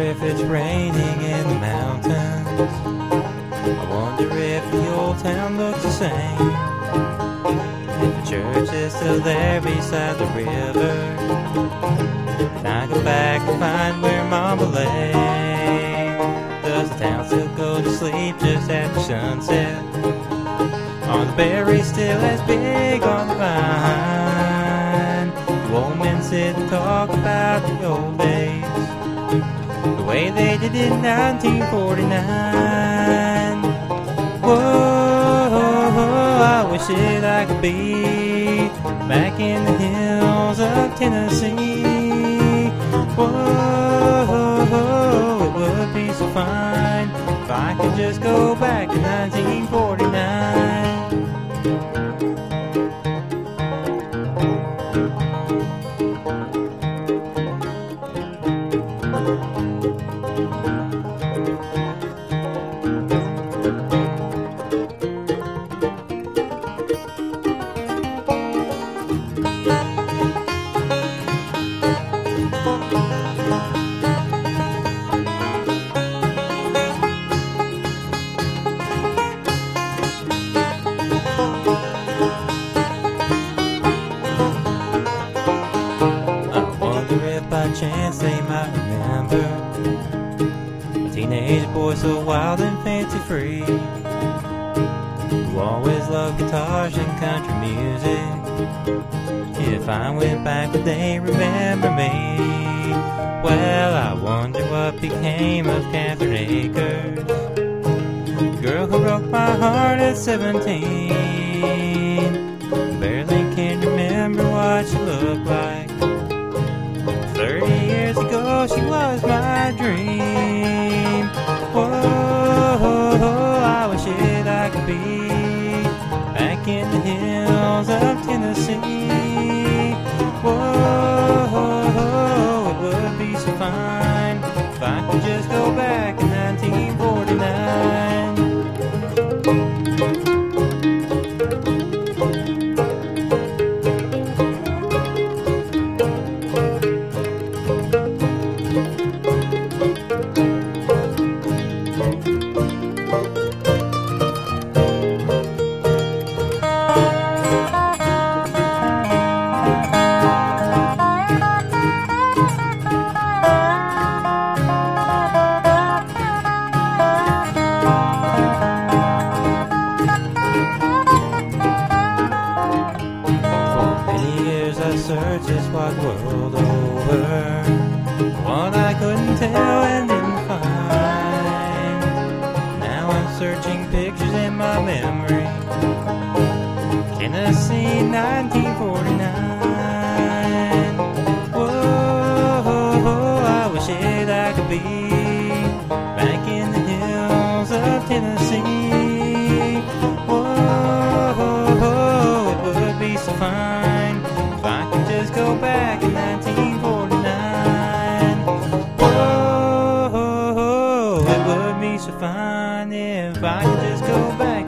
if it's raining in the mountains. I wonder if the old town looks the same. If the church is still there beside the river, and I go back and find where Mama lay. Does the town still go to sleep just after sunset? Are the berries still as big on the vine? Do old men sit and talk about the old days, the way they did in 1949? Whoa, I wish that I could be back in the hills of Tennessee. Whoa, it would be so fine if I could just go back to 1949. By chance they might remember a teenage boy so wild and fancy free, who always loved guitars and country music. If I went back, would they remember me? Well, I wonder what became of Catherine Akers, the girl who broke my heart at 17. Barely can remember what she looked like. 30 years ago she was my dream. Whoa, I wish that I could be back in the hills of Tennessee. Whoa, it would be so fine if I could just go back in 1949. I searched this wide world over, one I couldn't tell and didn't find. Now I'm searching pictures in my memory. Tennessee, 1949. Whoa, I wish that I could be back in the hills of Tennessee. Whoa, it would be so fine if I could just go back in 1949. Whoa, it would be so fine if I could just go back